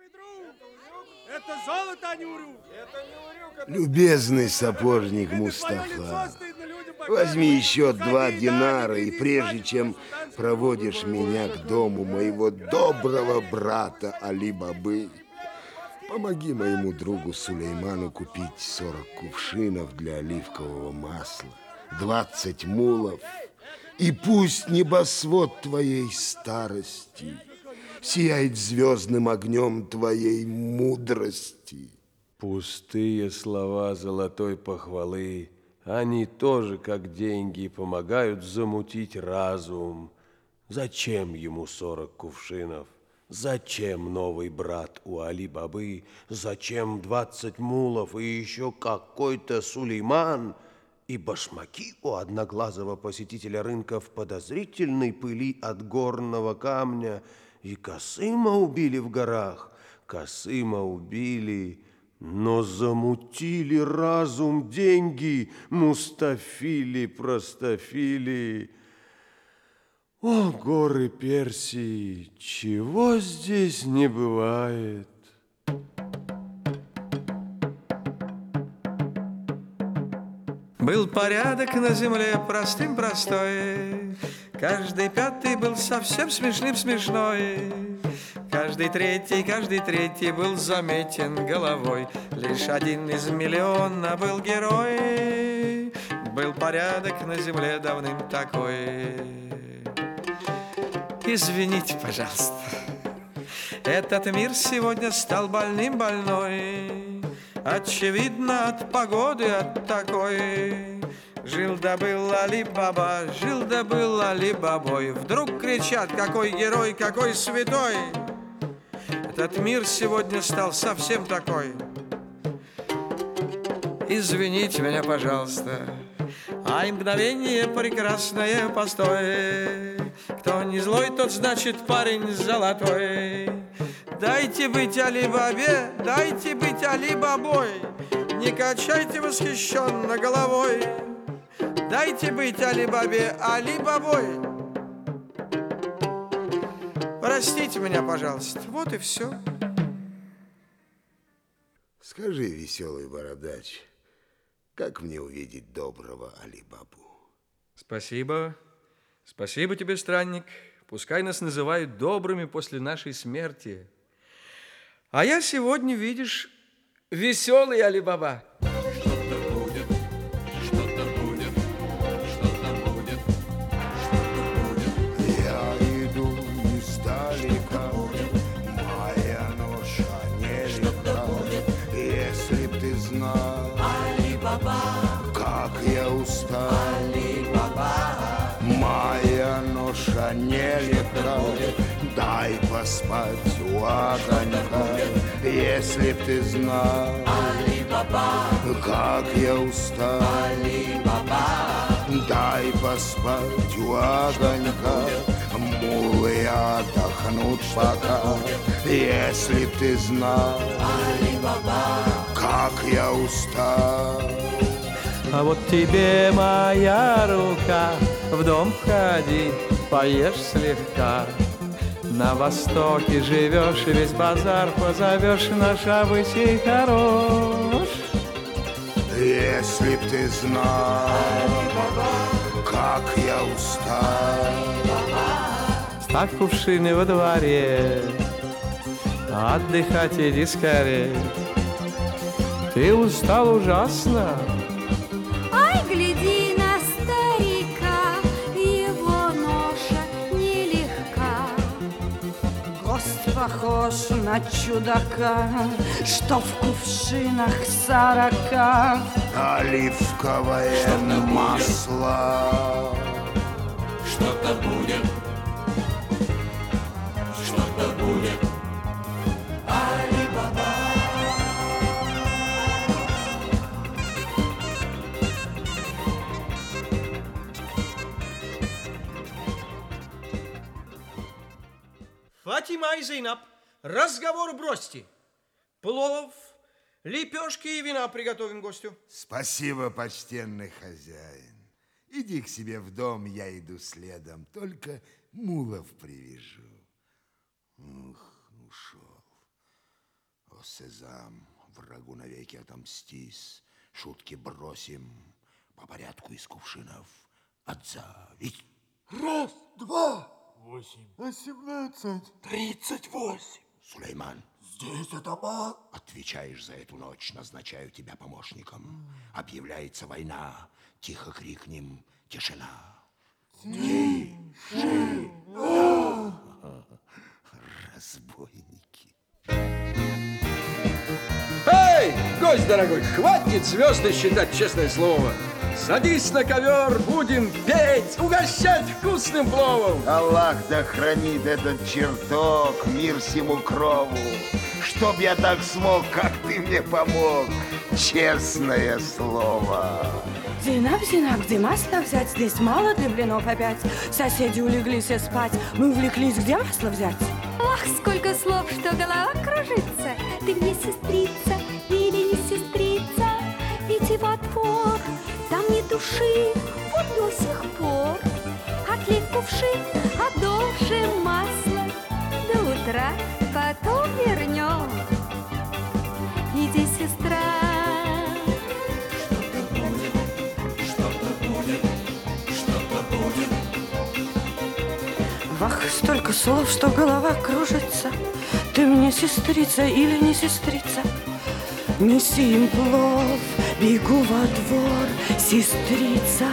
Это золото, а не урюк. Любезный сапожник Мустафа, возьми еще 2 динара, и прежде чем проводишь меня к дому моего доброго брата Али-Бабы, помоги моему другу Сулейману купить 40 кувшинов для оливкового масла, 20 мулов, и пусть небосвод твоей старости сияет звездным огнем твоей мудрости. Пустые слова золотой похвалы, они тоже, как деньги, помогают замутить разум. Зачем ему 40 кувшинов? Зачем новый брат у Али-Бабы? Зачем 20 мулов и еще какой-то Сулейман? И башмаки у одноглазого посетителя рынка в подозрительной пыли от горного камня. И Касыма убили в горах. Касыма убили, но замутили разум деньги. Мустафили, простофили. О, горы Персии, чего здесь не бывает? Был порядок на земле простым простой, каждый пятый был совсем смешным смешной, каждый третий был заметен головой, лишь один из миллиона был герой. Был порядок на земле давным такой. Извините, пожалуйста, этот мир сегодня стал больным больной. Очевидно, от погоды, от такой. Жил-да был Али-Баба, жил-да был Али-Бабой. Вдруг кричат: какой герой, какой святой! Этот мир сегодня стал совсем такой. Извините меня, пожалуйста, ай, мгновение прекрасное, постой. Кто не злой, тот значит парень золотой. Дайте быть Али-Бабе, дайте быть Али-Бабой. Не качайте восхищенно головой. Дайте быть Али-Бабе, Али-Бабой. Простите меня, пожалуйста, вот и все. Скажи, веселый бородач, как мне увидеть доброго Али-Бабу? Спасибо. Спасибо тебе, странник. Пускай нас называют добрыми после нашей смерти. А я сегодня, видишь, веселый Али-Баба. Что-то будет, что-то будет, что-то будет, что-то будет. Я иду издалека, моя ноша нелегка. Если б ты знал, Али-Баба, как я устал, Али-Баба, моя ноша нелегка. Дай поспать у огонька. Если б ты знал, Али-Баба, как я устал, Али-Баба, дай поспать у огонька. Мулы отдохнут пока. Если б ты знал, Али-Баба, как я устал. А вот тебе моя рука, в дом входи, поешь слегка. На востоке живешь, и весь базар позовешь, наш обычай хорош. Если б ты знал, как я устал. Ставь кувшины во дворе, отдыхать иди скорее. Ты устал ужасно. Ай, гляди на старика, его ноша нелегка. Гость похож на чудака, что в кувшинах 40. Оливковое масло. что-то будет, что-то будет. Али-Баба. Фатима и Зейнаб, разговор бросьте. Плов, лепешки и вина приготовим гостю. Спасибо, почтенный хозяин. Иди к себе в дом, я иду следом. Только мулов привяжу. Ух, ушел. Сезам, врагу навеки отомстись, шутки бросим, по порядку из кувшинов отзовись. 1, 2, 18, 38. Сулейман, Здесь атаман. отвечаешь за эту ночь, назначаю тебя помощником. Объявляется война, тихо крикнем «Тишина!». Разбойники. Эй, гость дорогой, хватит звезды считать, честное слово. Садись на ковер, будем петь, угощать вкусным пловом. Аллах да хранит этот чертог, мир всему крову. Чтоб я так смог, как ты мне помог, честное слово. Зейнаб, Зейнаб, где масло взять? Здесь мало для блинов опять. Соседи улеглись спать, мы увлеклись, где масло взять? Ох, сколько слов, что голова кружится. Ты мне сестрица или не сестрица? Иди во двор, там не души, вот до сих пор. Отлив кувшин, одолжим масло. До утра потом вернем. Иди, сестра. Вах, столько слов, что голова кружится. Ты мне сестрица или не сестрица? Неси им плов, бегу во двор, сестрица.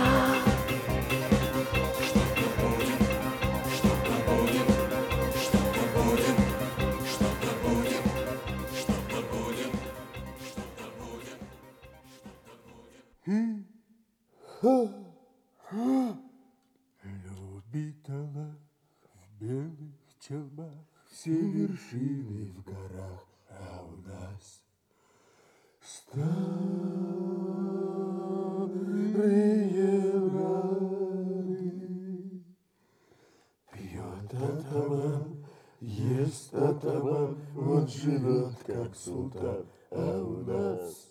Любит Аллах в белых челмах все вершины в горах, а у нас старые раны. Пьет атаман, ест атаман, он живет как султан, а у нас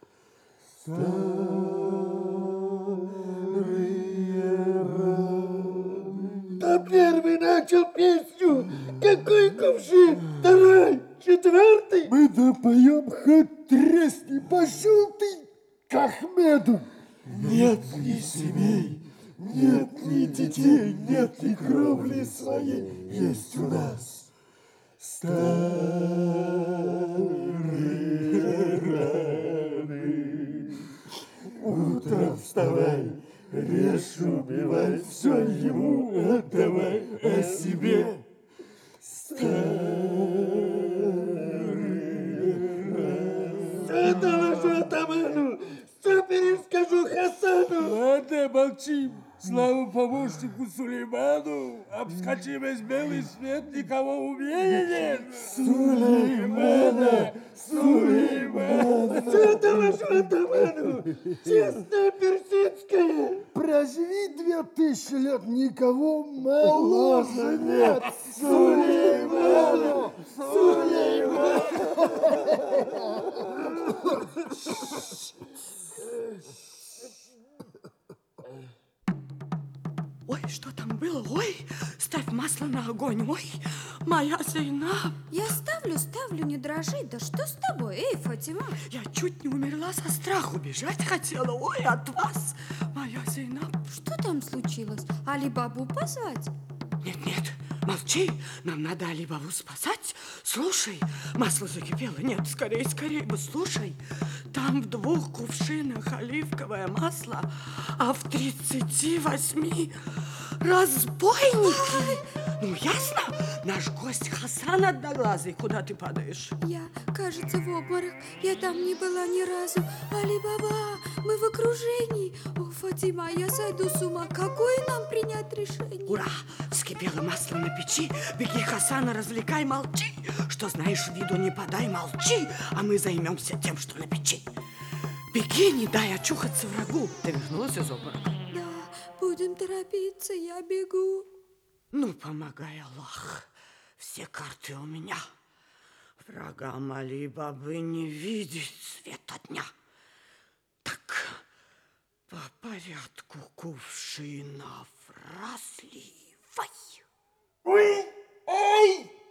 старые раны. Да первый начал песню. Какой кувшин? Второй, четвертый. Мы допоем, хоть тресни, пошел ты к Ахмеду. Нет ни семей, нет ни детей, нет ни кровли своей. Есть у нас старые раны. Утром вставай, режь, убивай, все ему отдавай, о себе. Старые раны. Все доложу атаману, все перескажу Хасану. Ладно, молчим. Слава помощнику Сулейману, обскочи весь белый свет, никого умнее нет. Сулеймана, Сулеймана. Все доложу атаману, честная персидская. Проживи 2000 лет, никого моложе нет. Сулейману, Сулейману. Ой, что там было? Ой, ставь масло на огонь. Ой, моя Зейнаб. Я ставлю, не дрожи. Да что с тобой, эй, Фатима? Я чуть не умерла со страху, бежать хотела. Ой, от вас, моя Зейнаб. Что там случилось? Али-Бабу позвать? Нет, молчи, нам надо Али-Бабу спасать. Слушай, масло закипело. Нет, скорее бы, слушай. Там в 2 кувшинах оливковое масло, а в 38 разбойники. Ну, ясно? Наш гость Хасан одноглазый. Куда ты падаешь? Я, кажется, в обморок. Я там не была ни разу. Али-Баба, мы в окружении. О, Фатима, я сойду с ума. Какое нам принять решение? Ура! Вскипело масло на печи. Беги, Хасана, развлекай, молчи. Что знаешь, виду не подай, молчи. А мы займемся тем, что на печи. Беги, не дай очухаться врагу. Ты вернулась из обморока? Да, будем торопиться, я бегу. Ну, помогай, Аллах. Все карты у меня. Врагам Али-Бабы не видеть света дня. Так, по порядку кувшинов разливай. Ой, эй!